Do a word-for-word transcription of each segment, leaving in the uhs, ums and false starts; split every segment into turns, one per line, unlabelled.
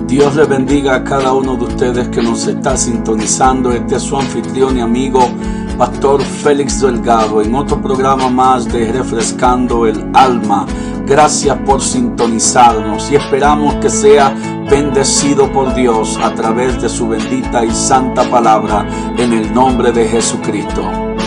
Dios le bendiga a cada uno de ustedes que nos está sintonizando. Este es su anfitrión y amigo, Pastor Félix Delgado, en otro programa más de Refrescando el Alma. Gracias por sintonizarnos y esperamos que sea bendecido por Dios a través de su bendita y santa palabra, en el nombre de Jesucristo.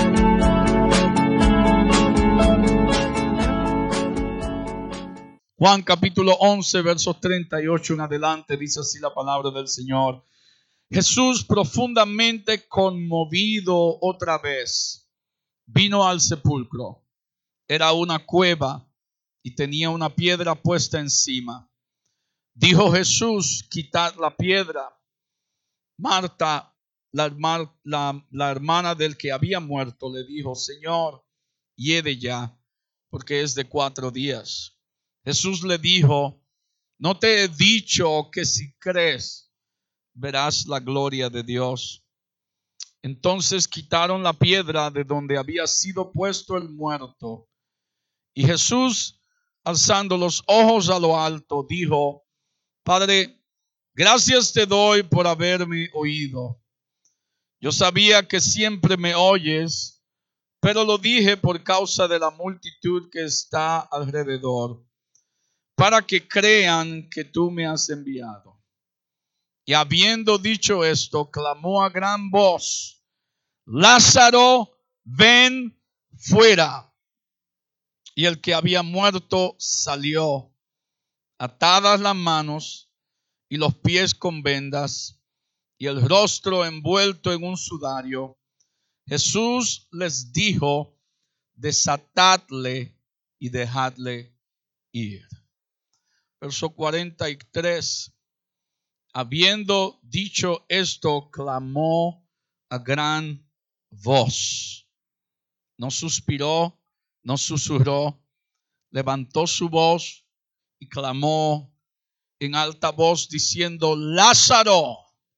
Juan capítulo once, versos treinta y ocho en adelante, dice así la palabra del Señor. Jesús, profundamente conmovido otra vez, vino al sepulcro. Era una cueva y tenía una piedra puesta encima. Dijo Jesús: quitad la piedra. Marta, la, la, la hermana del que había muerto, le dijo: Señor, hiede ya, porque es de cuatro días. Jesús le dijo: ¿no te he dicho que si crees, verás la gloria de Dios? Entonces quitaron la piedra de donde había sido puesto el muerto. Y Jesús, alzando los ojos a lo alto, dijo: Padre, gracias te doy por haberme oído. Yo sabía que siempre me oyes, pero lo dije por causa de la multitud que está alrededor, para que crean que tú me has enviado. Y habiendo dicho esto, clamó a gran voz: Lázaro, ven fuera. Y el que había muerto salió, atadas las manos y los pies con vendas, y el rostro envuelto en un sudario. Jesús les dijo: desatadle y dejadle ir. Verso cuarenta y tres. Habiendo dicho esto, clamó a gran voz. No suspiró, no susurró, levantó su voz y clamó en alta voz diciendo: Lázaro,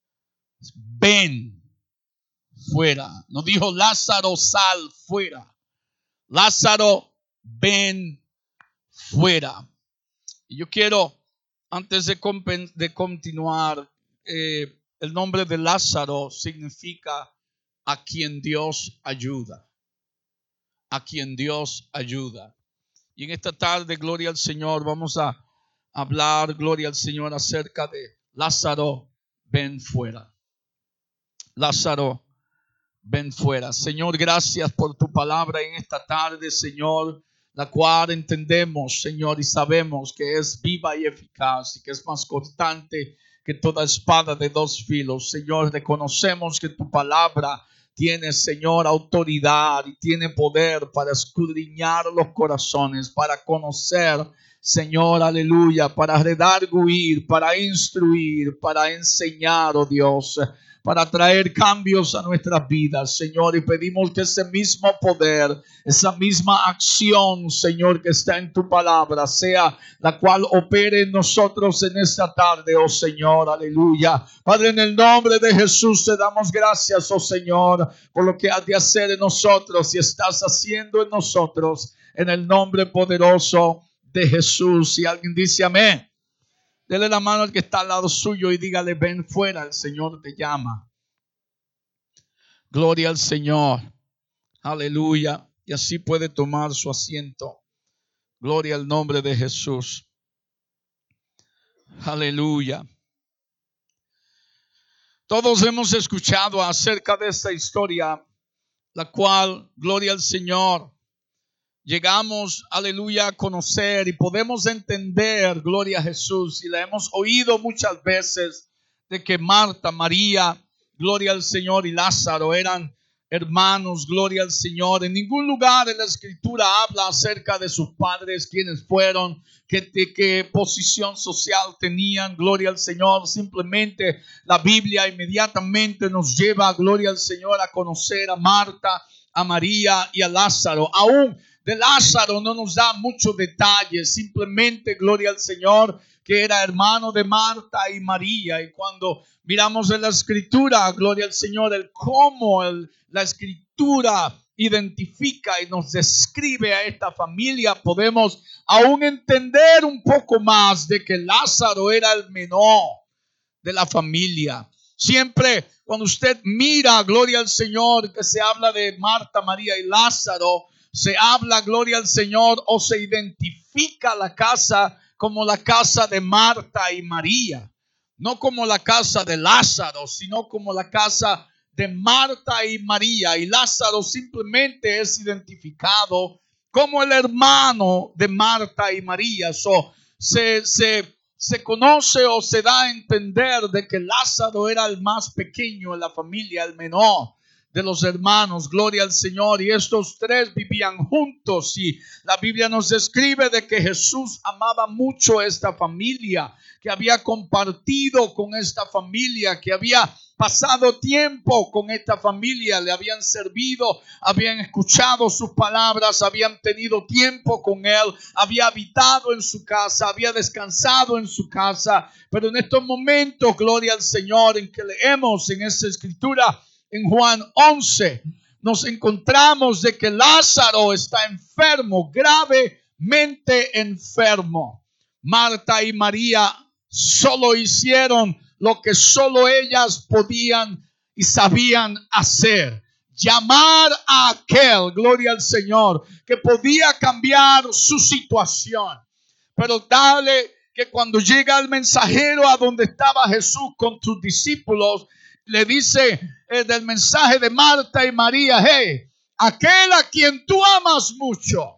ven fuera. No dijo: Lázaro, sal fuera. Lázaro, ven fuera. Y yo quiero, antes de, compen- de continuar, eh, el nombre de Lázaro significa a quien Dios ayuda. A quien Dios ayuda. Y en esta tarde, gloria al Señor, vamos a hablar, gloria al Señor, acerca de Lázaro, ven fuera. Lázaro, ven fuera. Señor, gracias por tu palabra en esta tarde, Señor, la cual entendemos, Señor, y sabemos que es viva y eficaz y que es más cortante que toda espada de dos filos. Señor, reconocemos que tu palabra tiene, Señor, autoridad y tiene poder para escudriñar los corazones, para conocer, Señor, aleluya, para redarguir, para instruir, para enseñar, oh Dios, para traer cambios a nuestras vidas, Señor, y pedimos que ese mismo poder, esa misma acción, Señor, que está en tu palabra, sea la cual opere en nosotros en esta tarde, oh Señor, aleluya. Padre, en el nombre de Jesús te damos gracias, oh Señor, por lo que has de hacer en nosotros y estás haciendo en nosotros, en el nombre poderoso de Jesús. Y alguien dice amén. Dele la mano al que está al lado suyo y dígale: ven fuera, el Señor te llama. Gloria al Señor. Aleluya. Y así puede tomar su asiento. Gloria al nombre de Jesús. Aleluya. Todos hemos escuchado acerca de esta historia, la cual, gloria al Señor, llegamos, aleluya, a conocer y podemos entender, gloria a Jesús, y la hemos oído muchas veces, de que Marta, María, gloria al Señor, y Lázaro eran hermanos, gloria al Señor. En ningún lugar en la Escritura habla acerca de sus padres, quiénes fueron, qué, qué posición social tenían, gloria al Señor. Simplemente la Biblia inmediatamente nos lleva, gloria al Señor, a conocer a Marta, a María y a Lázaro. Aún de Lázaro no nos da muchos detalles, simplemente, gloria al Señor, que era hermano de Marta y María. Y cuando miramos en la Escritura, gloria al Señor, el cómo el, la Escritura identifica y nos describe a esta familia, podemos aún entender un poco más de que Lázaro era el menor. de la familia. Siempre cuando usted mira, gloria al Señor, que se habla de Marta, María y Lázaro, se habla, gloria al Señor, o se identifica la casa como la casa de Marta y María. No como la casa de Lázaro, sino como la casa de Marta y María. Y Lázaro simplemente es identificado como el hermano de Marta y María. So, se, se, se conoce o se da a entender de que Lázaro era el más pequeño en la familia, el menor de los hermanos, gloria al Señor. Y estos tres vivían juntos, y la Biblia nos describe de que Jesús amaba mucho a esta familia, que había compartido con esta familia, que había pasado tiempo con esta familia, le habían servido, habían escuchado sus palabras, habían tenido tiempo con él, había habitado en su casa, había descansado en su casa. Pero en estos momentos, gloria al Señor, en que leemos en esta escritura, en Juan once, nos encontramos de que Lázaro está enfermo, gravemente enfermo. Marta y María solo hicieron lo que solo ellas podían y sabían hacer: llamar a aquel, gloria al Señor, que podía cambiar su situación. Pero dale que cuando llega el mensajero a donde estaba Jesús con sus discípulos, le dice eh, del mensaje de Marta y María: hey, aquel a quien tú amas mucho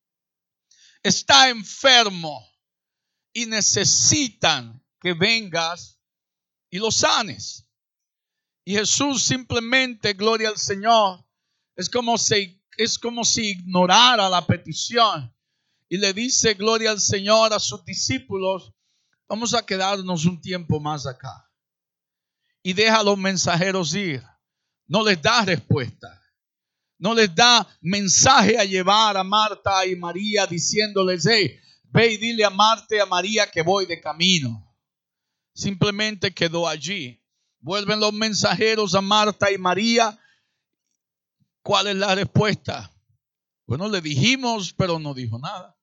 está enfermo y necesitan que vengas y lo sanes. Y Jesús simplemente, gloria al Señor, es como si, es como si ignorara la petición y le dice, gloria al Señor, a sus discípulos: vamos a quedarnos un tiempo más acá. Y deja a los mensajeros ir. No les da respuesta. No les da mensaje a llevar a Marta y María diciéndoles: hey, ve y dile a Marta y a María que voy de camino. Simplemente quedó allí. Vuelven los mensajeros a Marta y María. ¿Cuál es la respuesta? Bueno, le dijimos, pero no dijo nada.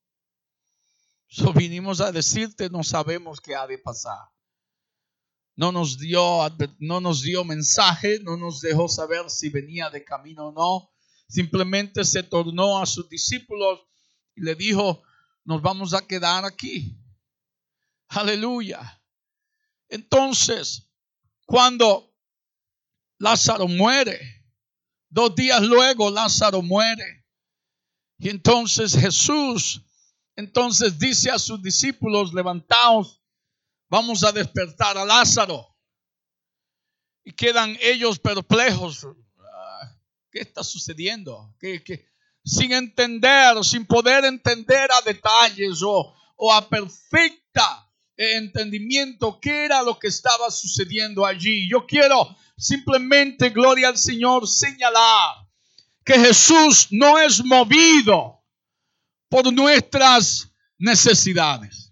So, vinimos a decirte, no sabemos qué ha de pasar. No nos dio, no nos dio mensaje, no nos dejó saber si venía de camino o no. Simplemente se tornó a sus discípulos y le dijo: nos vamos a quedar aquí. Aleluya. Entonces, cuando Lázaro muere, dos días luego Lázaro muere. Y entonces Jesús, entonces dice a sus discípulos: levantaos, vamos a despertar a Lázaro. Y quedan ellos perplejos. ¿Qué está sucediendo? ¿Qué, qué? Sin entender, sin poder entender a detalles o, o a perfecta entendimiento qué era lo que estaba sucediendo allí. Yo quiero simplemente, gloria al Señor, señalar que Jesús no es movido por nuestras necesidades.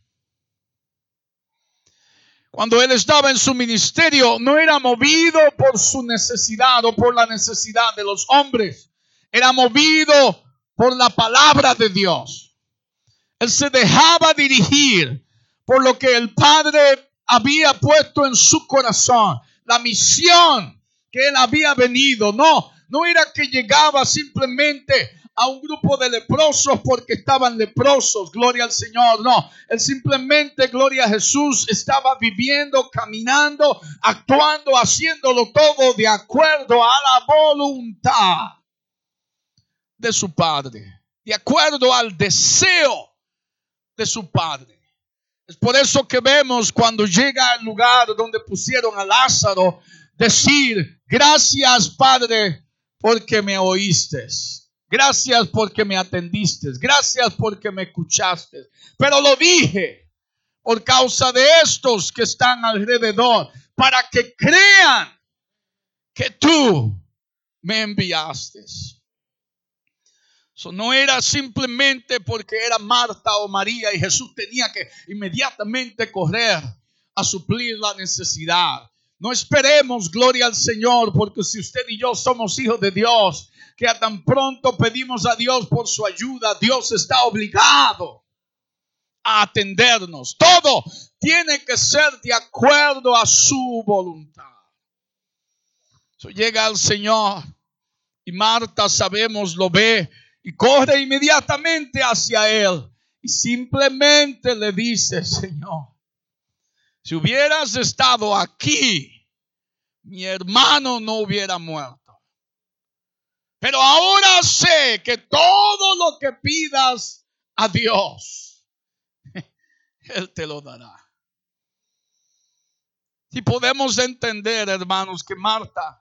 Cuando Él estaba en su ministerio, no era movido por su necesidad o por la necesidad de los hombres. Era movido por la palabra de Dios. Él se dejaba dirigir por lo que el Padre había puesto en su corazón. La misión que Él había venido. No, no era que llegaba simplemente a un grupo de leprosos porque estaban leprosos, gloria al Señor. No, Él simplemente, gloria a Jesús, estaba viviendo, caminando, actuando, haciéndolo todo de acuerdo a la voluntad de su Padre, de acuerdo al deseo de su Padre. Es por eso que vemos cuando llega al lugar donde pusieron a Lázaro decir: gracias, Padre, porque me oíste. Gracias porque me atendiste. Gracias porque me escuchaste. Pero lo dije por causa de estos que están alrededor, para que crean que tú me enviaste. So, no era simplemente porque era Marta o María y Jesús tenía que inmediatamente correr a suplir la necesidad. No esperemos, gloria al Señor, porque si usted y yo somos hijos de Dios, que a tan pronto pedimos a Dios por su ayuda, Dios está obligado a atendernos. Todo tiene que ser de acuerdo a su voluntad. So, llega el Señor y Marta, sabemos, lo ve y corre inmediatamente hacia Él. Y simplemente le dice: Señor, si hubieras estado aquí, mi hermano no hubiera muerto. Pero ahora sé que todo lo que pidas a Dios, Él te lo dará. Si podemos entender, hermanos, que Marta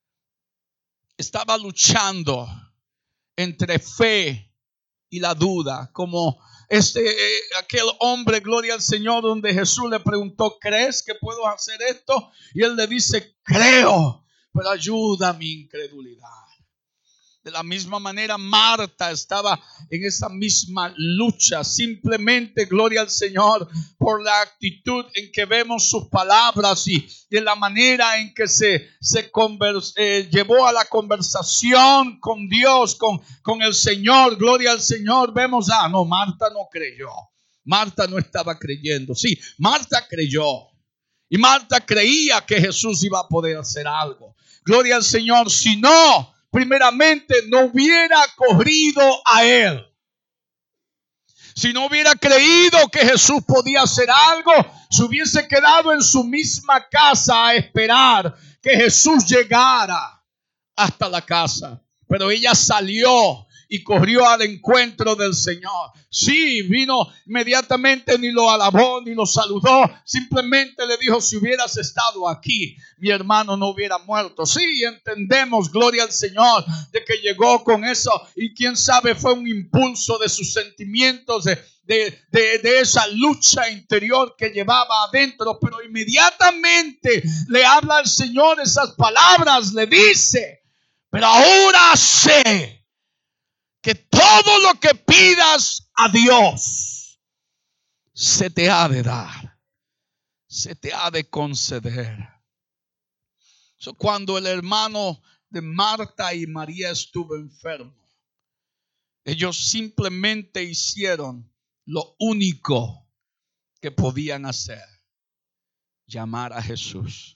estaba luchando entre fe y la duda, como este eh, aquel hombre, gloria al Señor, donde Jesús le preguntó: ¿crees que puedo hacer esto? Y él le dice: creo, pero ayuda mi incredulidad. De la misma manera, Marta estaba en esa misma lucha, simplemente, gloria al Señor, por la actitud en que vemos sus palabras y de la manera en que se, se convers, eh, llevó a la conversación con Dios, con, con el Señor, gloria al Señor. Vemos, ah, no, Marta no creyó. Marta no estaba creyendo. Sí, Marta creyó. Y Marta creía que Jesús iba a poder hacer algo. Gloria al Señor. Si no, primeramente no hubiera corrido a Él. Si no hubiera creído que Jesús podía hacer algo, se hubiese quedado en su misma casa a esperar que Jesús llegara hasta la casa. Pero ella salió y corrió al encuentro del Señor. Sí, vino inmediatamente, ni lo alabó ni lo saludó. Simplemente le dijo: si hubieras estado aquí, mi hermano no hubiera muerto. Sí, entendemos, gloria al Señor, de que llegó con eso. Y quién sabe, fue un impulso de sus sentimientos, de, de, de, de esa lucha interior que llevaba adentro. Pero inmediatamente le habla al Señor esas palabras, le dice: pero ahora sé que todo lo que pidas a Dios se te ha de dar, se te ha de conceder. So, cuando el hermano de Marta y María estuvo enfermo, ellos simplemente hicieron lo único que podían hacer: llamar a Jesús,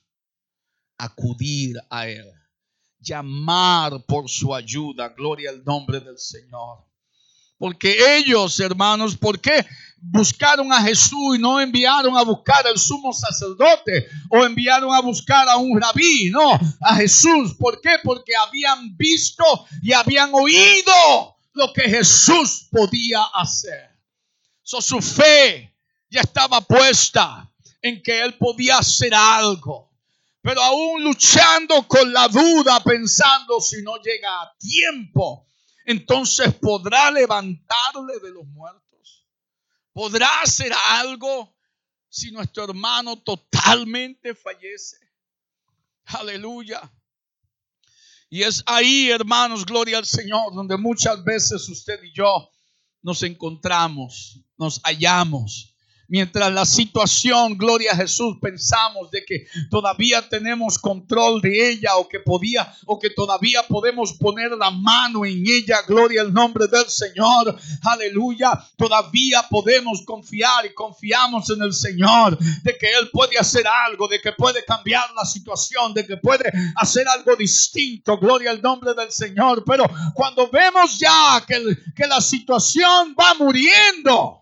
acudir a Él, llamar por su ayuda. Gloria al nombre del Señor. Porque ellos, hermanos, ¿por qué buscaron a Jesús y no enviaron a buscar al sumo sacerdote o enviaron a buscar a un rabí? No, a Jesús. ¿Por qué? Porque habían visto y habían oído lo que Jesús podía hacer. So, su fe ya estaba puesta en que Él podía hacer algo. Pero aún luchando con la duda, pensando: si no llega a tiempo, entonces podrá levantarle de los muertos. ¿Podrá hacer algo si nuestro hermano totalmente fallece? Aleluya. Y es ahí, hermanos, gloria al Señor, donde muchas veces usted y yo nos encontramos, nos hallamos. Mientras la situación, gloria a Jesús, pensamos de que todavía tenemos control de ella, o que podía, o que todavía podemos poner la mano en ella. Gloria al nombre del Señor. Aleluya. Todavía podemos confiar y confiamos en el Señor de que Él puede hacer algo, de que puede cambiar la situación, de que puede hacer algo distinto. Gloria al nombre del Señor. Pero cuando vemos ya que, que la situación va muriendo,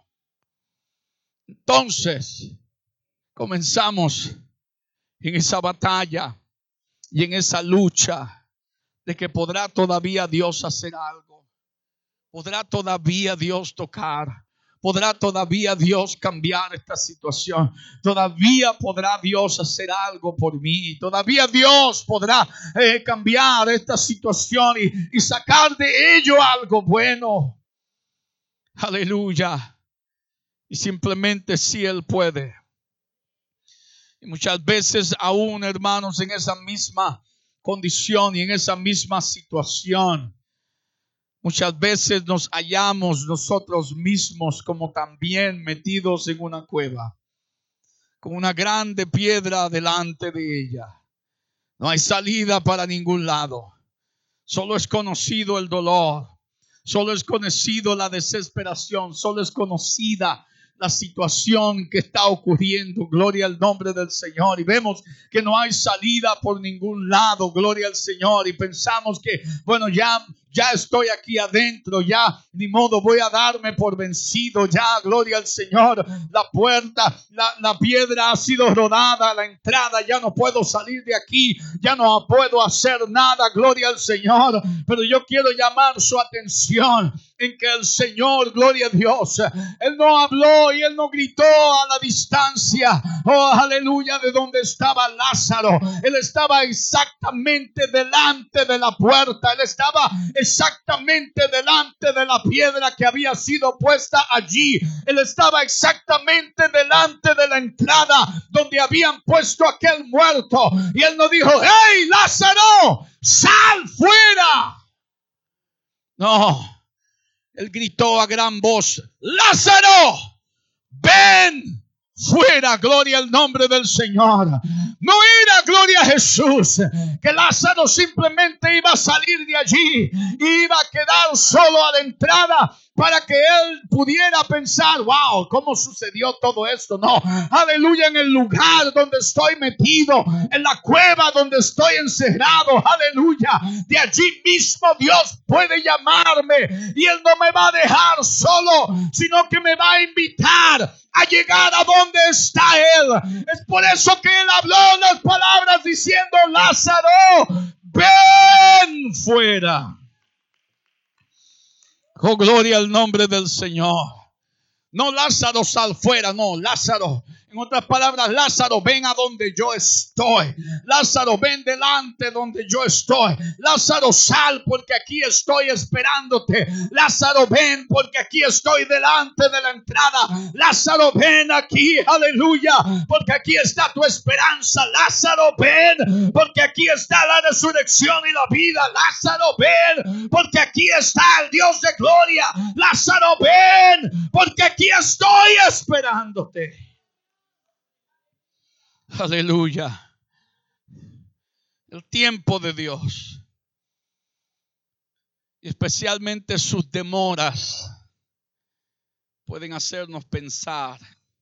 entonces comenzamos en esa batalla y en esa lucha de que podrá todavía Dios hacer algo, podrá todavía Dios tocar, podrá todavía Dios cambiar esta situación, todavía podrá Dios hacer algo por mí, todavía Dios podrá eh, cambiar esta situación y, y sacar de ello algo bueno. Aleluya. Y simplemente si Él puede. Y muchas veces aún, hermanos, en esa misma condición y en esa misma situación, muchas veces nos hallamos nosotros mismos como también metidos en una cueva, con una grande piedra delante de ella. No hay salida para ningún lado. Solo es conocido el dolor. Solo es conocido la desesperación. Solo es conocida, la situación que está ocurriendo. Gloria al nombre del Señor. Y vemos que no hay salida por ningún lado. Gloria al Señor. Y pensamos que, bueno, ya, ya estoy aquí adentro. Ya, ni modo, voy a darme por vencido. Ya, gloria al Señor. La puerta, la, la piedra ha sido rodada. La entrada, ya no puedo salir de aquí. Ya no puedo hacer nada. Gloria al Señor. Pero yo quiero llamar su atención en que el Señor, gloria a Dios, Él no habló y Él no gritó a la distancia, oh aleluya, de donde estaba Lázaro. Él estaba exactamente delante de la puerta. Él estaba exactamente delante de la piedra que había sido puesta allí. Él estaba exactamente delante de la entrada donde habían puesto aquel muerto. Y Él no dijo: ¡Hey, Lázaro, sal fuera! No. Él gritó a gran voz: ¡Lázaro, ven fuera! Gloria al nombre del Señor. No era, gloria a Jesús, que Lázaro simplemente iba a salir de allí y iba a quedar solo a la entrada para que él pudiera pensar: wow, ¿cómo sucedió todo esto? No, aleluya, en el lugar donde estoy metido, en la cueva donde estoy encerrado, aleluya, de allí mismo Dios puede llamarme y Él no me va a dejar solo, sino que me va a invitar a llegar a donde está Él. Es por eso que Él habló las palabras diciendo: Lázaro, ven fuera. Oh, gloria al nombre del Señor. No, Lázaro, sal fuera. No, Lázaro, en otras palabras, Lázaro, ven a donde yo estoy. Lázaro, ven delante donde yo estoy. Lázaro, sal, porque aquí estoy esperándote. Lázaro, ven, porque aquí estoy delante de la entrada. Lázaro, ven aquí, aleluya, porque aquí está tu esperanza. Lázaro, ven, porque aquí está la resurrección y la vida. Lázaro, ven, porque aquí está el Dios de gloria. Lázaro, ven, porque aquí estoy esperándote. Aleluya. El tiempo de Dios, especialmente sus demoras, pueden hacernos pensar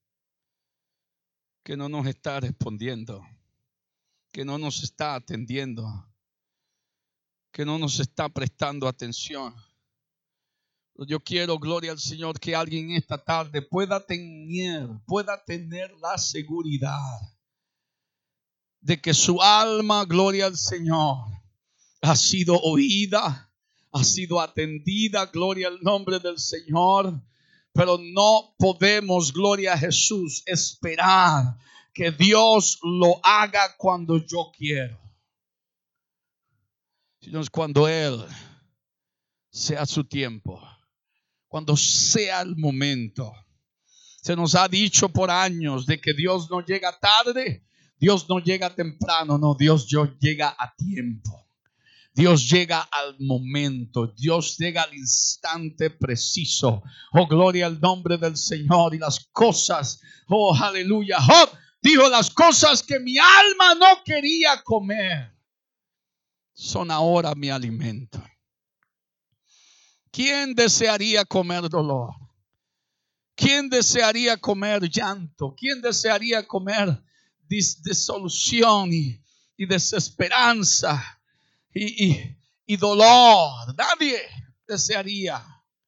que no nos está respondiendo, que no nos está atendiendo, que no nos está prestando atención. Yo quiero, gloria al Señor, que alguien esta tarde pueda tener, pueda tener la seguridad de que su alma, gloria al Señor, ha sido oída, ha sido atendida, gloria al nombre del Señor. Pero no podemos, gloria a Jesús, esperar que Dios lo haga cuando yo quiero, sino es cuando Él sea su tiempo, cuando sea el momento. Se nos ha dicho por años de que Dios no llega tarde, Dios no llega temprano, no, Dios llega a tiempo. Dios llega al momento, Dios llega al instante preciso. Oh, gloria al nombre del Señor. Y las cosas, oh, aleluya, Job dijo: las cosas que mi alma no quería comer son ahora mi alimento. ¿Quién desearía comer dolor? ¿Quién desearía comer llanto? ¿Quién desearía comer dis- disolución y, y desesperanza y, y, y dolor? Nadie desearía.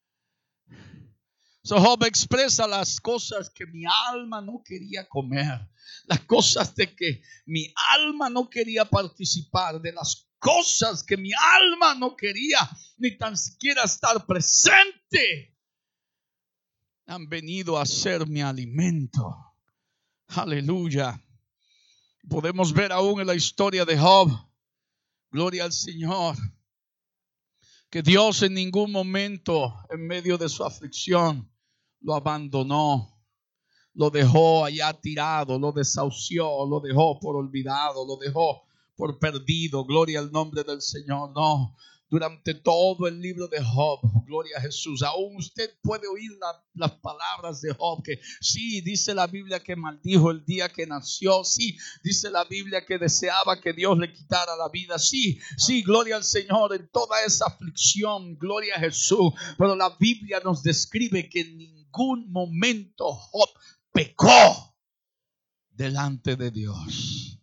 So Job expresa: las cosas que mi alma no quería comer, las cosas de que mi alma no quería participar, de las cosas que mi alma no quería ni tan siquiera estar presente, han venido a ser mi alimento. Aleluya. Podemos ver aún en la historia de Job, gloria al Señor, que Dios en ningún momento en medio de su aflicción lo abandonó, lo dejó allá tirado, lo desahució, lo dejó por olvidado, lo dejó por perdido. Gloria al nombre del Señor. No, durante todo el libro de Job, gloria a Jesús, aún usted puede oír la, las palabras de Job, que sí, dice la Biblia que maldijo el día que nació, sí, dice la Biblia que deseaba que Dios le quitara la vida, sí, sí, gloria al Señor, en toda esa aflicción, gloria a Jesús. Pero la Biblia nos describe que ningún ningún momento Job pecó delante de Dios.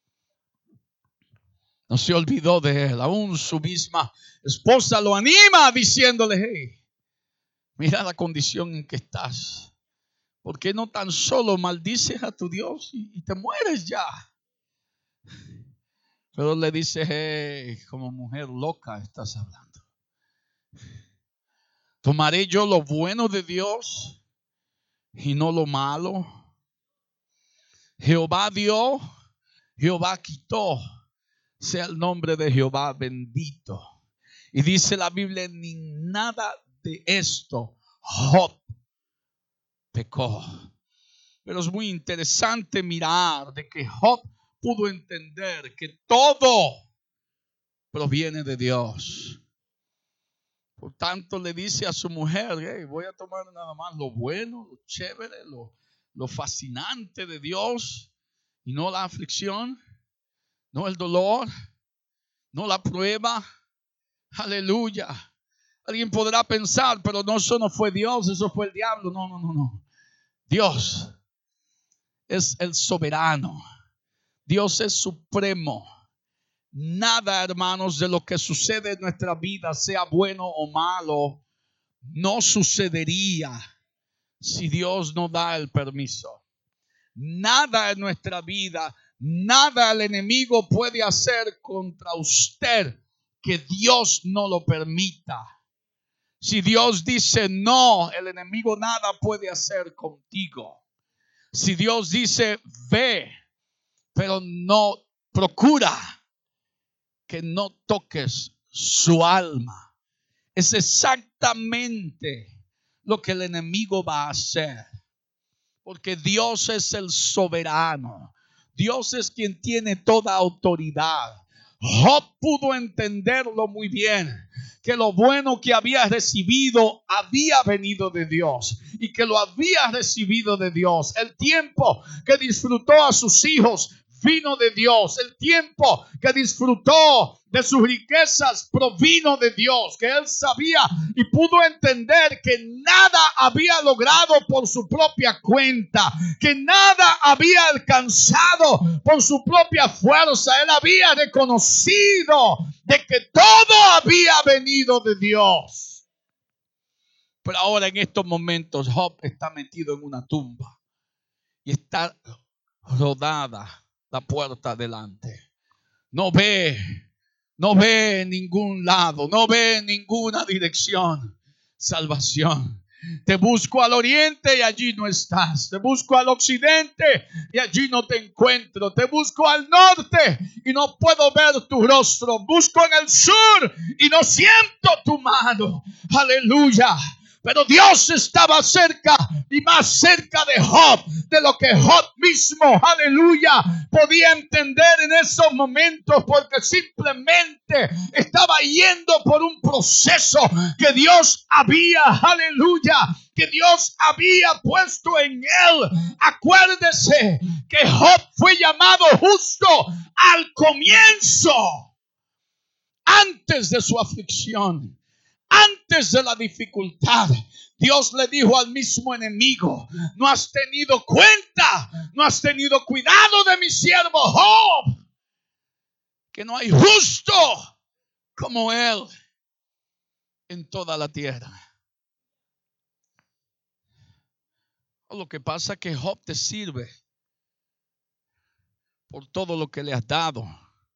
No se olvidó de él. Aún su misma esposa lo anima diciéndole: hey, mira la condición en que estás. ¿Por qué no tan solo maldices a tu Dios y, y te mueres ya? Pero le dice: hey, como mujer loca estás hablando. ¿Tomaré yo lo bueno de Dios y no lo malo? Jehová dio, Jehová quitó. Sea el nombre de Jehová bendito. Y dice la Biblia: ni nada de esto Job pecó. Pero es muy interesante mirar de que Job pudo entender que todo proviene de Dios. Por tanto, le dice a su mujer: hey, voy a tomar nada más lo bueno, lo chévere, lo, lo fascinante de Dios, y no la aflicción, no el dolor, no la prueba. Aleluya. Alguien podrá pensar: pero no, eso no fue Dios, eso fue el diablo. No, no, no, no. Dios es el soberano. Dios es supremo. Nada, hermanos, de lo que sucede en nuestra vida, sea bueno o malo, no sucedería si Dios no da el permiso. Nada en nuestra vida, nada el enemigo puede hacer contra usted que Dios no lo permita. Si Dios dice no, el enemigo nada puede hacer contigo. Si Dios dice ve, pero no procura que no toques su alma, es exactamente lo que el enemigo va a hacer. Porque Dios es el soberano. Dios es quien tiene toda autoridad. Job pudo entenderlo muy bien, que lo bueno que había recibido había venido de Dios y que lo había recibido de Dios. El tiempo que disfrutó a sus hijos vino de Dios. El tiempo que disfrutó de sus riquezas provino de Dios, que él sabía y pudo entender que nada había logrado por su propia cuenta, que nada había alcanzado por su propia fuerza. Él había reconocido de que todo había venido de Dios. Pero ahora, en estos momentos, Job está metido en una tumba y está rodada la puerta adelante. No ve, no ve en ningún lado, no ve en ninguna dirección salvación. Te busco al oriente y allí no estás. Te busco al occidente y allí no te encuentro. Te busco al norte y no puedo ver tu rostro. Busco en el sur y no siento tu mano. Aleluya. Pero Dios estaba cerca y más cerca de Job de lo que Job mismo, aleluya, podía entender en esos momentos, porque simplemente estaba yendo por un proceso que Dios había, aleluya, que Dios había puesto en él. Acuérdese que Job fue llamado justo al comienzo, antes de su aflicción. Antes de la dificultad, Dios le dijo al mismo enemigo: no has tenido cuenta, no has tenido cuidado de mi siervo Job, que no hay justo como él en toda la tierra. Lo que pasa es que Job te sirve por todo lo que le has dado.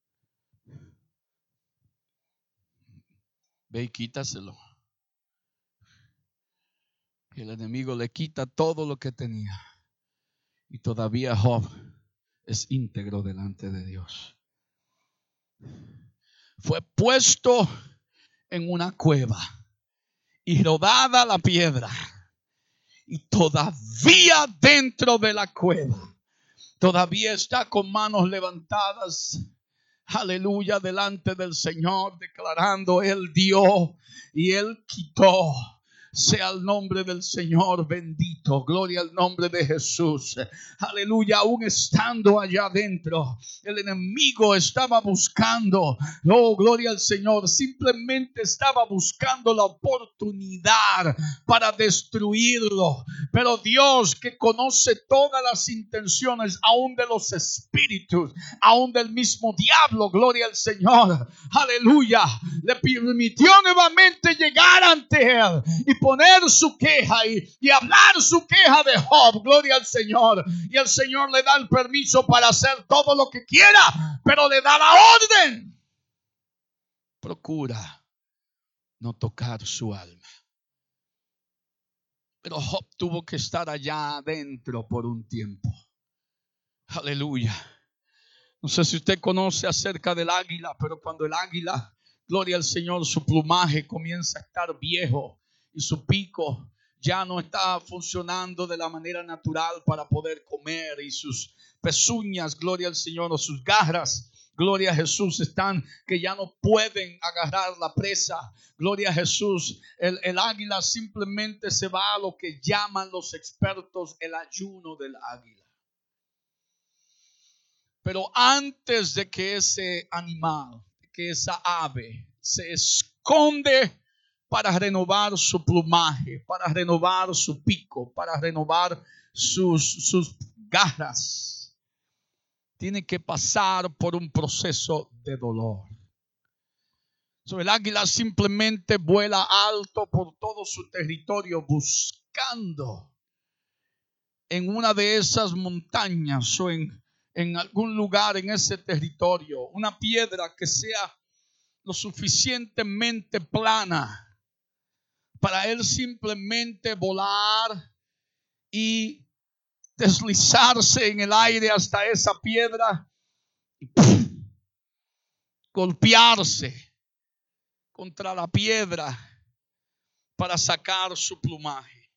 Ve y quítaselo. Y el enemigo le quita todo lo que tenía. Y todavía Job es íntegro delante de Dios. Fue puesto en una cueva y rodada la piedra. Y todavía dentro de la cueva, todavía está con manos levantadas. Aleluya, delante del Señor, declarando: Él dio y Él quitó. sea el nombre del Señor bendito. Gloria al nombre de Jesús. Aleluya. Aún estando allá adentro, el enemigo estaba buscando. Oh, gloria al Señor. Simplemente estaba buscando la oportunidad para destruirlo. Pero Dios, que conoce todas las intenciones, aún de los espíritus, aún del mismo diablo, gloria al Señor, aleluya, le permitió nuevamente llegar ante él y poner su queja y, y hablar su queja de Job, gloria al Señor. Y el Señor le da el permiso para hacer todo lo que quiera, pero le da la orden: procura no tocar su alma. Pero Job tuvo que estar allá adentro por un tiempo. Aleluya. No sé si usted conoce acerca del águila, pero cuando el águila, gloria al Señor, su plumaje comienza a estar viejo y su pico ya no está funcionando de la manera natural para poder comer, y sus pezuñas, gloria al Señor, o sus garras, gloria a Jesús, están que ya no pueden agarrar la presa. Gloria a Jesús. El, el águila simplemente se va a lo que llaman los expertos el ayuno del águila. Pero antes de que ese animal, que esa ave se esconde para renovar su plumaje, para renovar su pico, para renovar sus, sus garras, tiene que pasar por un proceso de dolor. So, el águila simplemente vuela alto por todo su territorio buscando en una de esas montañas o en, en algún lugar en ese territorio una piedra que sea lo suficientemente plana para él simplemente volar y deslizarse en el aire hasta esa piedra y ¡puf!, golpearse contra la piedra para sacar su plumaje.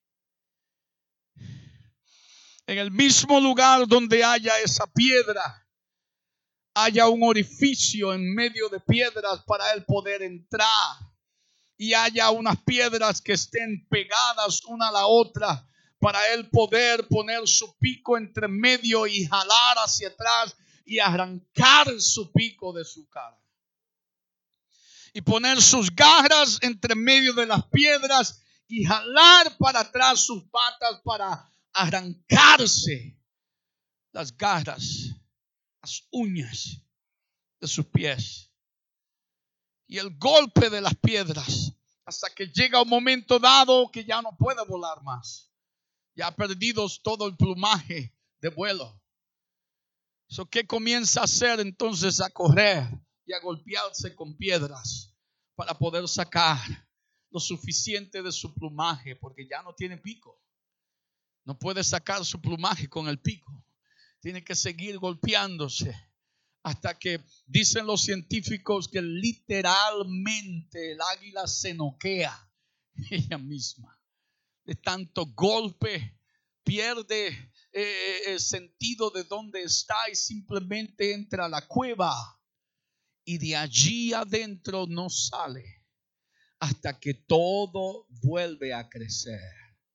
En el mismo lugar donde haya esa piedra, haya un orificio en medio de piedras para él poder entrar, y haya unas piedras que estén pegadas una a la otra para él poder poner su pico entre medio y jalar hacia atrás y arrancar su pico de su cara. Y poner sus garras entre medio de las piedras y jalar para atrás sus patas para arrancarse las garras, las uñas de sus pies. Y el golpe de las piedras hasta que llega un momento dado que ya no puede volar más. Ya ha perdido todo el plumaje de vuelo. So, ¿qué comienza a hacer entonces? A correr y a golpearse con piedras para poder sacar lo suficiente de su plumaje, porque ya no tiene pico. No puede sacar su plumaje con el pico. Tiene que seguir golpeándose hasta que dicen los científicos que literalmente el águila se noquea ella misma. De tanto golpe pierde eh, el sentido de dónde está y simplemente entra a la cueva, y de allí adentro no sale hasta que todo vuelve a crecer,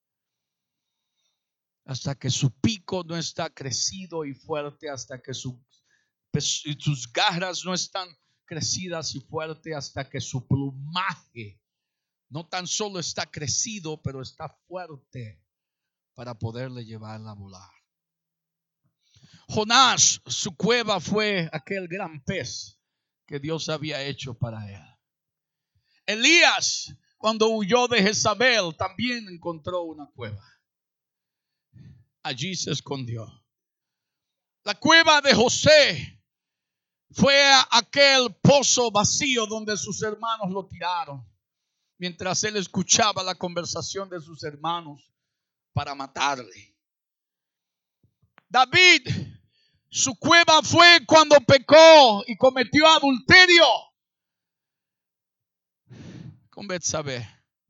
hasta que su pico no está crecido y fuerte, hasta que su, sus garras no están crecidas y fuertes, hasta que su plumaje no tan solo está crecido, pero está fuerte para poderle llevarla a volar. Jonás, su cueva fue aquel gran pez que Dios había hecho para él. Elías, cuando huyó de Jezabel, también encontró una cueva. Allí se escondió. La cueva de José fue aquel pozo vacío donde sus hermanos lo tiraron, mientras él escuchaba la conversación de sus hermanos para matarle. David, su cueva fue cuando pecó y cometió adulterio con Betsabé.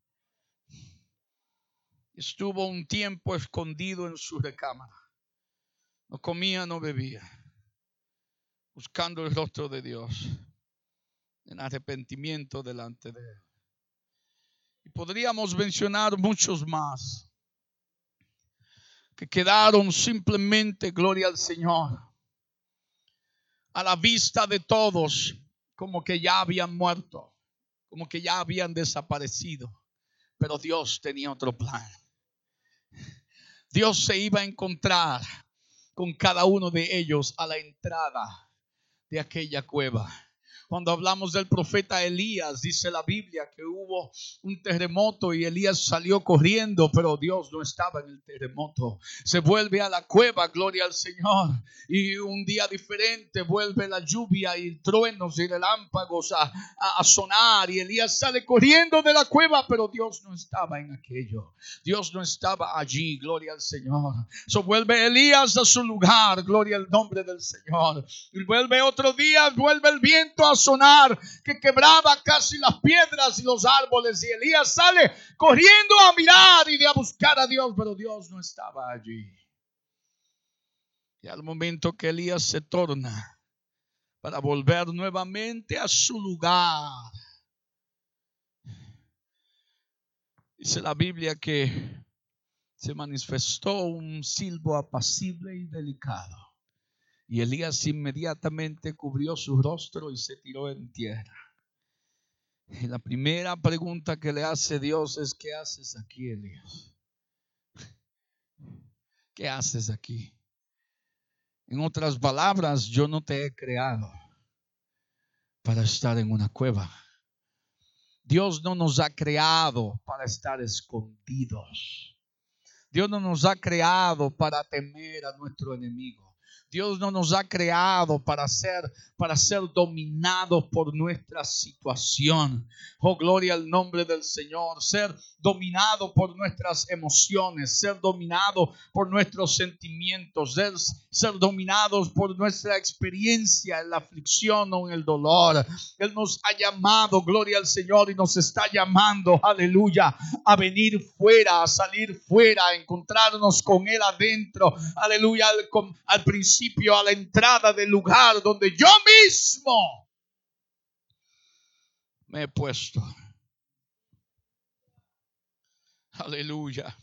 Estuvo un tiempo escondido en su recámara. No comía, no bebía, buscando el rostro de Dios en arrepentimiento delante de él. Y podríamos mencionar muchos más que quedaron simplemente, gloria al Señor, a la vista de todos, como que ya habían muerto, como que ya habían desaparecido. Pero Dios tenía otro plan. Dios se iba a encontrar con cada uno de ellos a la entrada de aquella cueva. Cuando hablamos del profeta Elías, dice la Biblia que hubo un terremoto y Elías salió corriendo, pero Dios no estaba en el terremoto. Se vuelve a la cueva, gloria al Señor, y un día diferente vuelve la lluvia y truenos y relámpagos a, a, a sonar, y Elías sale corriendo de la cueva, pero Dios no estaba en aquello. Dios no estaba allí, gloria al Señor. So vuelve Elías a su lugar, gloria al nombre del Señor. Y vuelve otro día, vuelve el viento a sonar que quebraba casi las piedras y los árboles, y Elías sale corriendo a mirar y a buscar a Dios, pero Dios no estaba allí. Y al momento que Elías se torna para volver nuevamente a su lugar, dice la Biblia que se manifestó un silbo apacible y delicado. Y Elías inmediatamente cubrió su rostro y se tiró en tierra. Y la primera pregunta que le hace Dios es: ¿qué haces aquí, Elías? ¿Qué haces aquí? En otras palabras, yo no te he creado para estar en una cueva. Dios no nos ha creado para estar escondidos. Dios no nos ha creado para temer a nuestro enemigo. Dios no nos ha creado para ser, para ser dominados por nuestra situación. Oh, gloria al nombre del Señor. Ser dominado por nuestras emociones, ser dominado por nuestros sentimientos, ser, ser dominados por nuestra experiencia en la aflicción o en el dolor. Él nos ha llamado, gloria al Señor, y nos está llamando, aleluya, a venir fuera, a salir fuera, a encontrarnos con Él adentro, aleluya, al, con, al principio, a la entrada del lugar donde yo mismo me he puesto. Aleluya.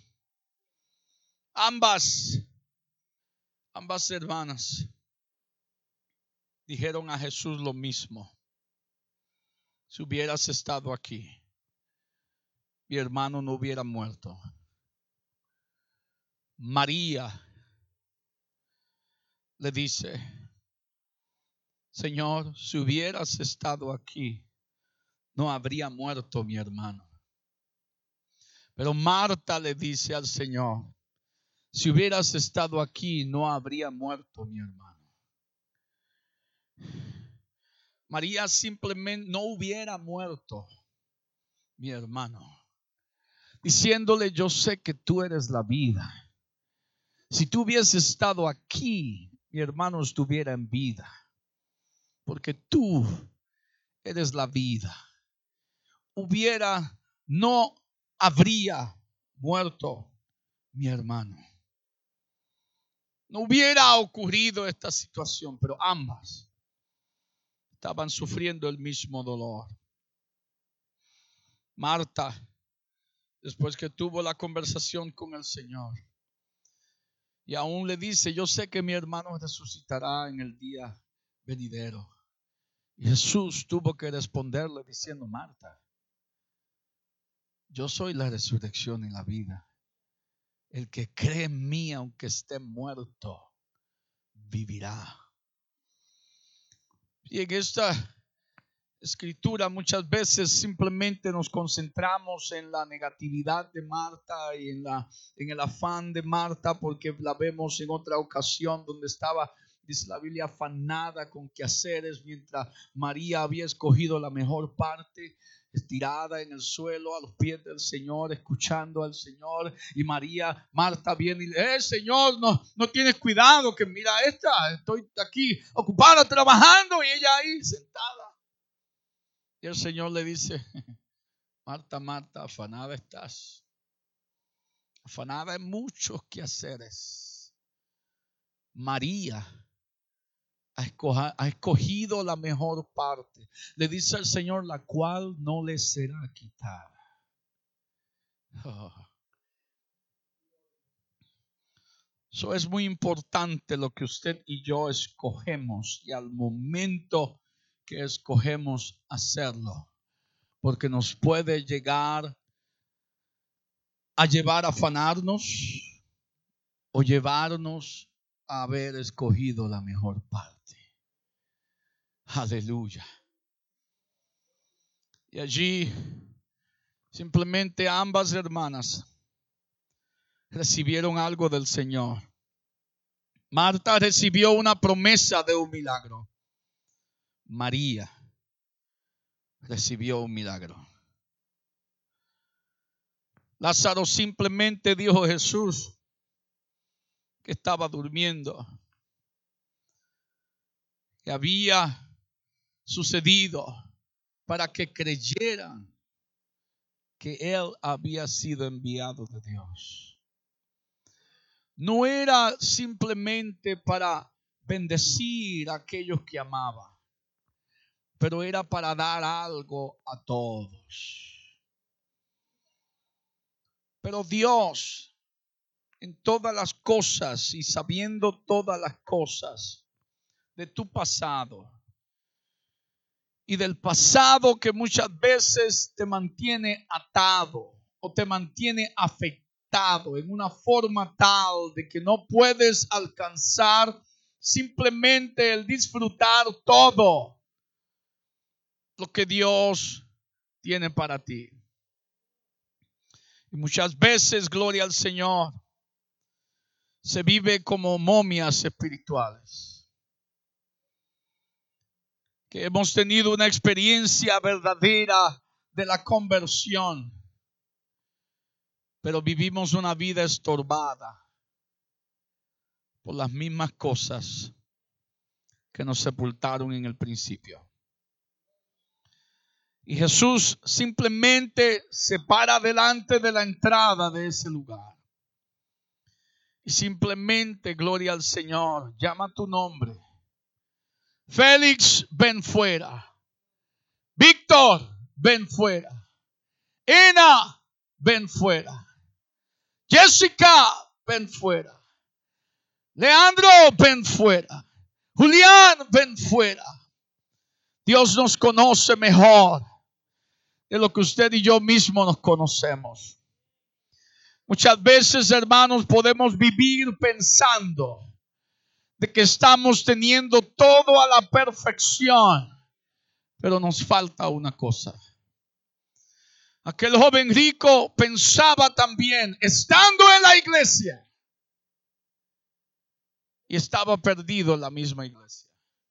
Ambas, ambas hermanas dijeron a Jesús lo mismo: si hubieras estado aquí, mi hermano no hubiera muerto. María le dice: Señor, si hubieras estado aquí, no habría muerto mi hermano. Pero Marta le dice al Señor: si hubieras estado aquí, no habría muerto mi hermano. María simplemente no hubiera muerto mi hermano, diciéndole: yo sé que tú eres la vida. Si tú hubieses estado aquí, mi hermano estuviera en vida, porque tú eres la vida. Hubiera, no habría muerto mi hermano. No hubiera ocurrido esta situación, pero ambas estaban sufriendo el mismo dolor. Marta, después que tuvo la conversación con el Señor, y aún le dice: yo sé que mi hermano resucitará en el día venidero. Y Jesús tuvo que responderle diciendo: Marta, yo soy la resurrección y la vida. El que cree en mí, aunque esté muerto, vivirá. Y en esta escritura muchas veces simplemente nos concentramos en la negatividad de Marta y en, la, en el afán de Marta, porque la vemos en otra ocasión donde estaba, dice la Biblia, afanada con quehaceres, mientras María había escogido la mejor parte, estirada en el suelo a los pies del Señor, escuchando al Señor. Y María, Marta viene y le dice: eh, Señor, no, no tienes cuidado, que mira esta, estoy aquí ocupada trabajando, y ella ahí sentada. Y el Señor le dice: Marta, Marta, afanada estás, afanada en muchos quehaceres. María ha escogido la mejor parte, le dice el Señor, la cual no le será quitada. Oh. Eso es muy importante lo que usted y yo escogemos y al momento que escogemos hacerlo, porque nos puede llegar a llevar a afanarnos o llevarnos a haber escogido la mejor parte. Aleluya. Y allí simplemente ambas hermanas recibieron algo del Señor. Marta recibió una promesa de un milagro. María recibió un milagro. Lázaro simplemente dijo a Jesús que estaba durmiendo, que había sucedido para que creyeran que él había sido enviado de Dios. No era simplemente para bendecir a aquellos que amaba, pero era para dar algo a todos. Pero Dios, en todas las cosas y sabiendo todas las cosas de tu pasado y del pasado que muchas veces te mantiene atado o te mantiene afectado en una forma tal de que no puedes alcanzar simplemente el disfrutar todo lo que Dios tiene para ti. Y muchas veces, gloria al Señor, se vive como momias espirituales. Que hemos tenido una experiencia verdadera de la conversión, pero vivimos una vida estorbada por las mismas cosas que nos sepultaron en el principio. Y Jesús simplemente se para delante de la entrada de ese lugar. Y simplemente, gloria al Señor, llama tu nombre. Félix, ven fuera. Víctor, ven fuera. Ena, ven fuera. Jessica, ven fuera. Leandro, ven fuera. Julián, ven fuera. Dios nos conoce mejor de lo que usted y yo mismo nos conocemos. Muchas veces, hermanos, podemos vivir pensando de que estamos teniendo todo a la perfección, pero nos falta una cosa. Aquel joven rico pensaba también, estando en la iglesia, y estaba perdido en la misma iglesia.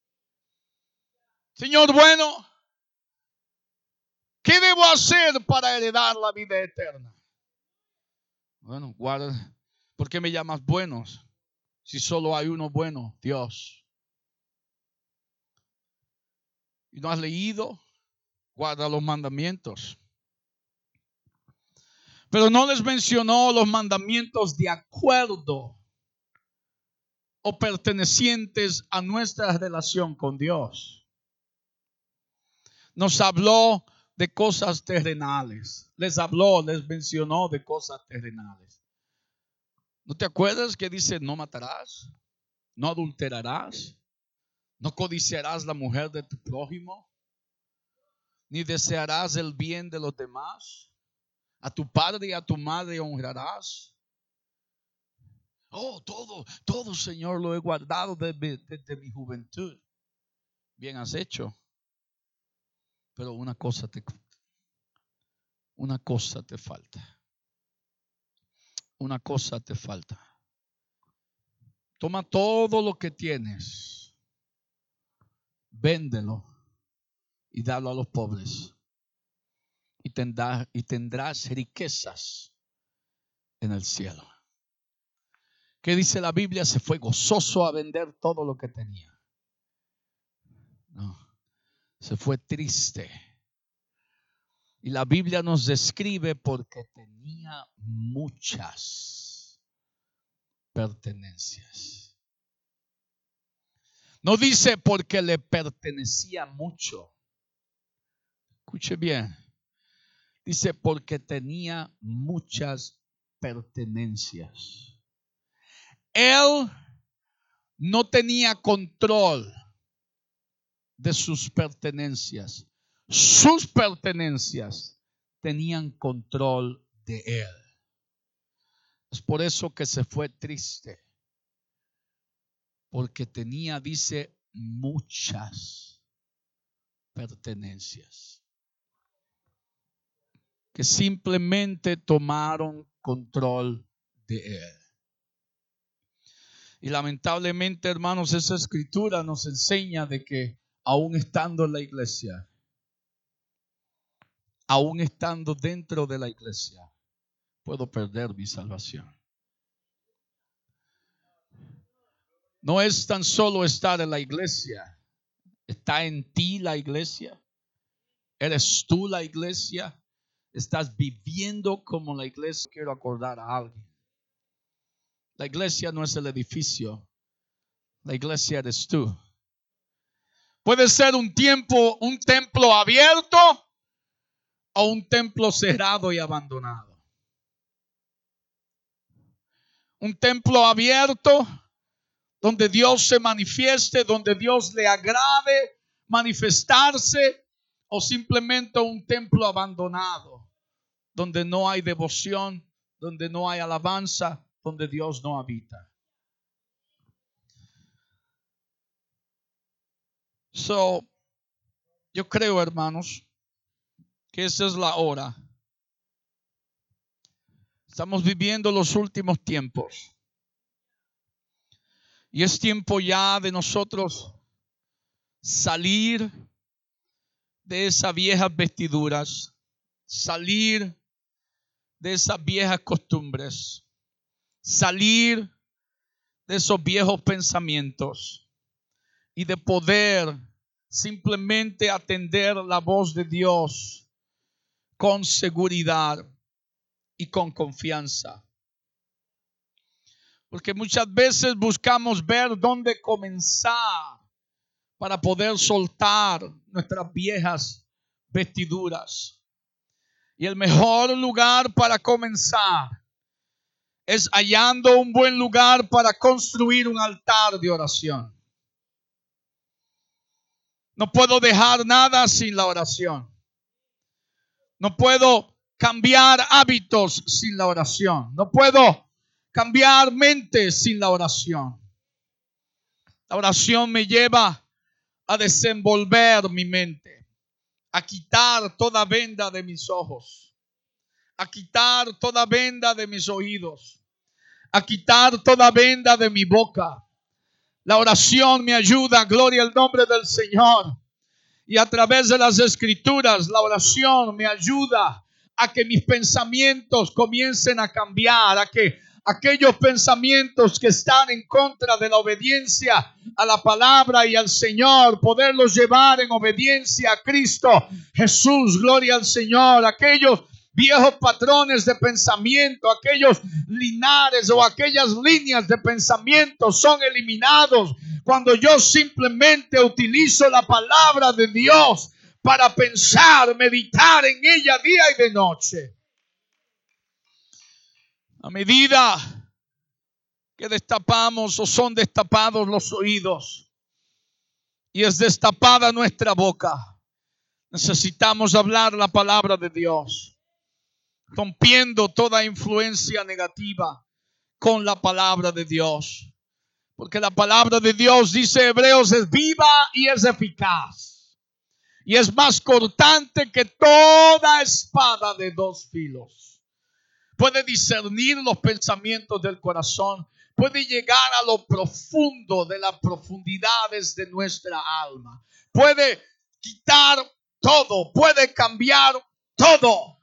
Señor bueno, ¿qué debo hacer para heredar la vida eterna? Bueno, guarda, ¿por qué me llamas buenos? Si solo hay uno bueno, Dios. ¿Y no has leído? Guarda los mandamientos. Pero no les mencionó los mandamientos de acuerdo o pertenecientes a nuestra relación con Dios. Nos habló de cosas terrenales. Les habló, les mencionó de cosas terrenales. ¿No te acuerdas que dice no matarás? ¿No adulterarás? ¿No codiciarás la mujer de tu prójimo? ¿Ni desearás el bien de los demás? ¿A tu padre y a tu madre honrarás? Oh, todo, todo, Señor, lo he guardado desde, desde mi juventud. Bien has hecho. Pero una cosa te una cosa te falta. Una cosa te falta. Toma todo lo que tienes, véndelo y dalo a los pobres. Y tendrás, y tendrás riquezas en el cielo. ¿Qué dice la Biblia? Se fue gozoso a vender todo lo que tenía. No, se fue triste. Y la Biblia nos describe porque tenía muchas pertenencias. No dice porque le pertenecía mucho. Escuche bien. Dice, porque tenía muchas pertenencias. Él no tenía control de sus pertenencias. Sus pertenencias tenían control de él. Es por eso que se fue triste. Porque tenía, dice, muchas pertenencias que simplemente tomaron control de él. Y lamentablemente, hermanos, esa escritura nos enseña de que aún estando en la iglesia, aún estando dentro de la iglesia, puedo perder mi salvación. No es tan solo estar en la iglesia. ¿Está en ti la iglesia? ¿Eres tú la iglesia? ¿Estás viviendo como la iglesia? Quiero acordar a alguien. La iglesia no es el edificio. La iglesia eres tú. Puede ser un tiempo, un templo abierto o un templo cerrado y abandonado. Un templo abierto donde Dios se manifieste, donde Dios le agrade manifestarse, o simplemente un templo abandonado donde no hay devoción, donde no hay alabanza, donde Dios no habita. So, yo creo, hermanos, que esa es la hora. Estamos viviendo los últimos tiempos. Y es tiempo ya de nosotros salir de esas viejas vestiduras, salir de esas viejas costumbres, salir de esos viejos pensamientos y de poder simplemente atender la voz de Dios con seguridad y con confianza. Porque muchas veces buscamos ver dónde comenzar para poder soltar nuestras viejas vestiduras. Y el mejor lugar para comenzar es hallando un buen lugar para construir un altar de oración. No puedo dejar nada sin la oración. No puedo cambiar hábitos sin la oración. No puedo cambiar mente sin la oración. La oración me lleva a desenvolver mi mente, a quitar toda venda de mis ojos, a quitar toda venda de mis oídos, a quitar toda venda de mi boca. La oración me ayuda, gloria al nombre del Señor. Y a través de las escrituras, la oración me ayuda a que mis pensamientos comiencen a cambiar, a que aquellos pensamientos que están en contra de la obediencia a la palabra y al Señor, poderlos llevar en obediencia a Cristo Jesús, gloria al Señor. Aquellos viejos patrones de pensamiento, aquellos linares o aquellas líneas de pensamiento son eliminados cuando yo simplemente utilizo la palabra de Dios para pensar, meditar en ella día y de noche. A medida que destapamos o son destapados los oídos y es destapada nuestra boca, necesitamos hablar la palabra de Dios, rompiendo toda influencia negativa con la palabra de Dios. Porque la palabra de Dios, dice Hebreos, es viva y es eficaz. Y es más cortante que toda espada de dos filos. Puede discernir los pensamientos del corazón. Puede llegar a lo profundo de las profundidades de nuestra alma. Puede quitar todo. Puede cambiar todo.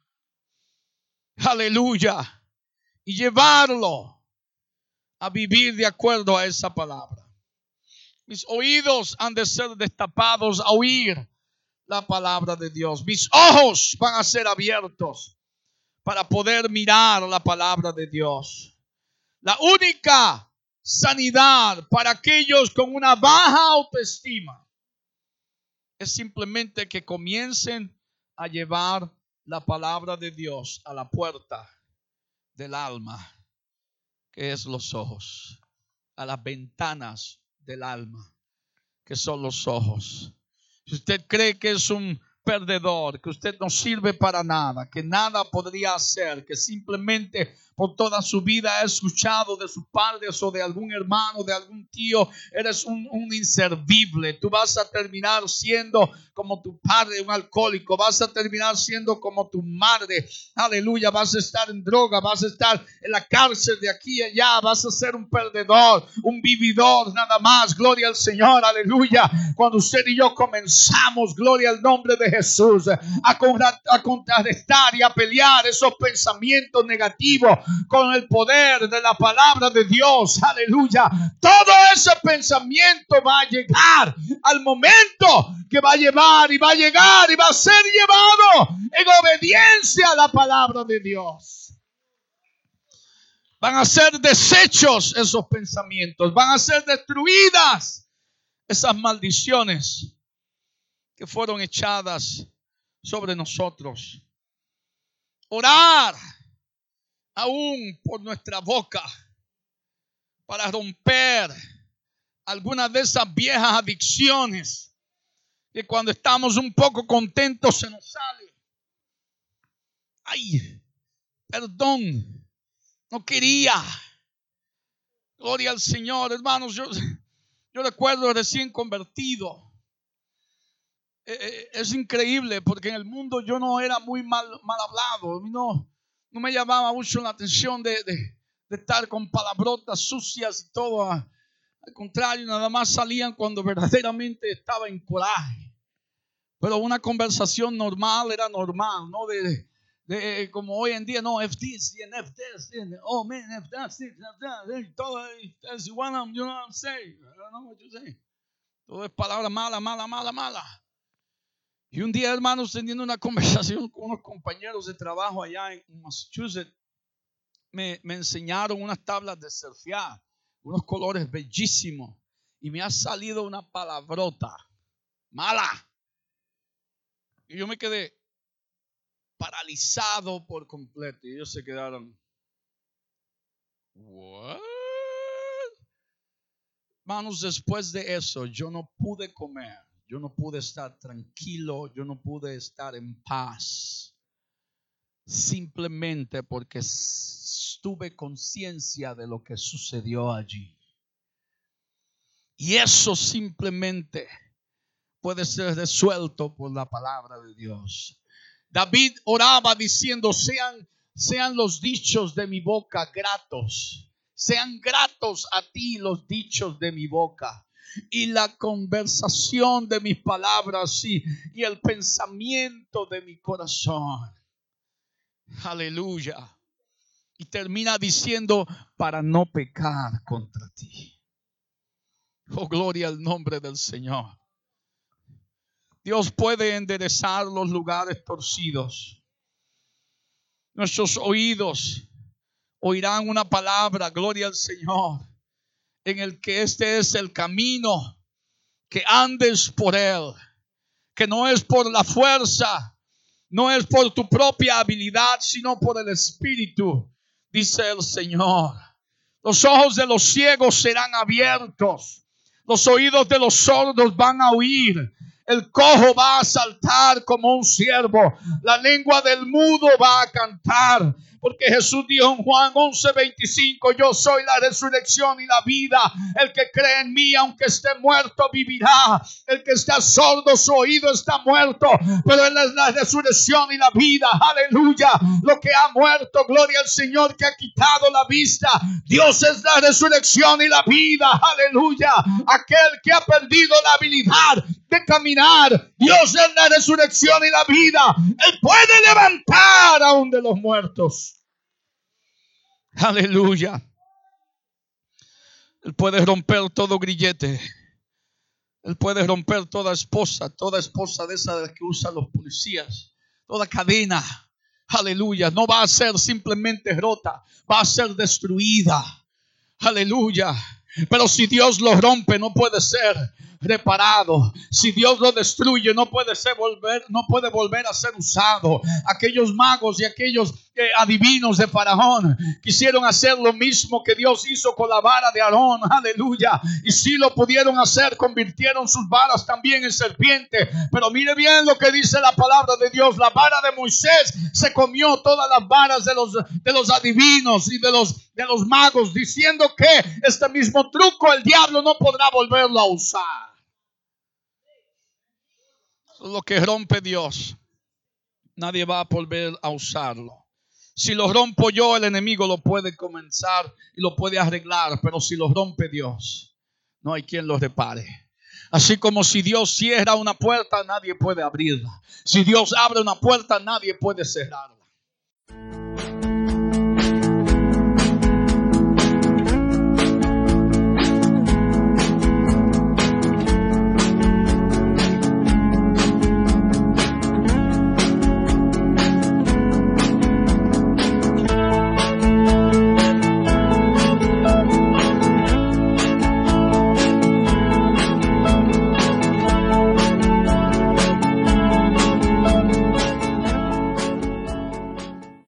Aleluya. Y llevarlo a vivir de acuerdo a esa palabra. Mis oídos han de ser destapados a oír la palabra de Dios. Mis ojos van a ser abiertos para poder mirar la palabra de Dios. La única sanidad para aquellos con una baja autoestima es simplemente que comiencen a llevar la palabra de Dios a la puerta del alma, que es los ojos, a las ventanas del alma, que son los ojos. Si usted cree que es un perdedor, que usted no sirve para nada, que nada podría hacer, que simplemente por toda su vida ha escuchado de sus padres o de algún hermano, de algún tío, eres un, un inservible, tú vas a terminar siendo como tu padre, un alcohólico, vas a terminar siendo como tu madre, aleluya, vas a estar en droga, vas a estar en la cárcel de aquí y allá, vas a ser un perdedor, un vividor, nada más, gloria al Señor, aleluya. Cuando usted y yo comenzamos, gloria al nombre de Jesús, a, a contrarrestar y a pelear esos pensamientos negativos con el poder de la palabra de Dios, aleluya, todo ese pensamiento va a llegar al momento que va a llevar y va a llegar y va a ser llevado en obediencia a la palabra de Dios. Van a ser desechos esos pensamientos, van a ser destruidas esas maldiciones que fueron echadas sobre nosotros. Orar aún por nuestra boca para romper algunas de esas viejas adicciones que cuando estamos un poco contentos se nos sale. Ay, perdón, no quería. Gloria al Señor, hermanos. Yo, yo recuerdo recién convertido. Eh, es increíble porque en el mundo yo no era muy mal, mal hablado. No, no me llamaba mucho la atención de, de, de estar con palabrotas sucias y todo. Al contrario, nada más salían cuando verdaderamente estaba en coraje. Pero una conversación normal era normal, no de, de como hoy en día, no, F this and F this, and, oh man, F that, F that, y todo, as you want them, you know what I'm saying, I don't know what you're saying. Todo es palabra mala, mala, mala, mala. Y un día, hermanos, teniendo una conversación con unos compañeros de trabajo allá en Massachusetts, me, me enseñaron unas tablas de surfear, unos colores bellísimos, y me ha salido una palabrota mala. Y yo me quedé paralizado por completo. Y ellos se quedaron, ¿what? Hermanos, después de eso, yo no pude comer. Yo no pude estar tranquilo. Yo no pude estar en paz. Simplemente porque tuve conciencia de lo que sucedió allí. Y eso simplemente puede ser resuelto por la palabra de Dios. David oraba diciendo, sean, sean los dichos de mi boca gratos. Sean gratos a ti los dichos de mi boca. Y la conversación de mis palabras y, y el pensamiento de mi corazón. Aleluya. Y termina diciendo, para no pecar contra ti. Oh, gloria al nombre del Señor. Dios puede enderezar los lugares torcidos. Nuestros oídos oirán una palabra, gloria al Señor, en el que este es el camino, que andes por él, que no es por la fuerza, no es por tu propia habilidad, sino por el Espíritu, dice el Señor. Los ojos de los ciegos serán abiertos, los oídos de los sordos van a oír. El cojo va a saltar como un ciervo. La lengua del mudo va a cantar. Porque Jesús dijo en Juan once veinticinco, yo soy la resurrección y la vida. El que cree en mí, aunque esté muerto, vivirá. El que está sordo, su oído está muerto. Pero Él es la resurrección y la vida. Aleluya. Lo que ha muerto, gloria al Señor que ha quitado la vista. Dios es la resurrección y la vida. Aleluya. Aquel que ha perdido la habilidad de caminar, Dios es la resurrección y la vida. Él puede levantar aún de los muertos. Aleluya. Él puede romper todo grillete. Él puede romper toda esposa, toda esposa de esa de las que usan los policías, toda cadena. Aleluya. No va a ser simplemente rota, va a ser destruida. Aleluya. Pero si Dios lo rompe, no puede ser reparado. Si Dios lo destruye, no puede ser volver, no puede volver a ser usado. Aquellos magos y aquellos eh, adivinos de Faraón quisieron hacer lo mismo que Dios hizo con la vara de Aarón. Aleluya. Y si lo pudieron hacer, convirtieron sus varas también en serpiente. Pero mire bien lo que dice la palabra de Dios. La vara de Moisés se comió todas las varas de los, de los adivinos y de los, de los magos, diciendo que este mismo truco el diablo no podrá volverlo a usar. Lo que rompe Dios, nadie va a volver a usarlo. Si lo rompo yo, el enemigo lo puede comenzar y lo puede arreglar, pero si lo rompe Dios, no hay quien lo repare. Así como si Dios cierra una puerta, nadie puede abrirla. Si Dios abre una puerta, nadie puede cerrarla.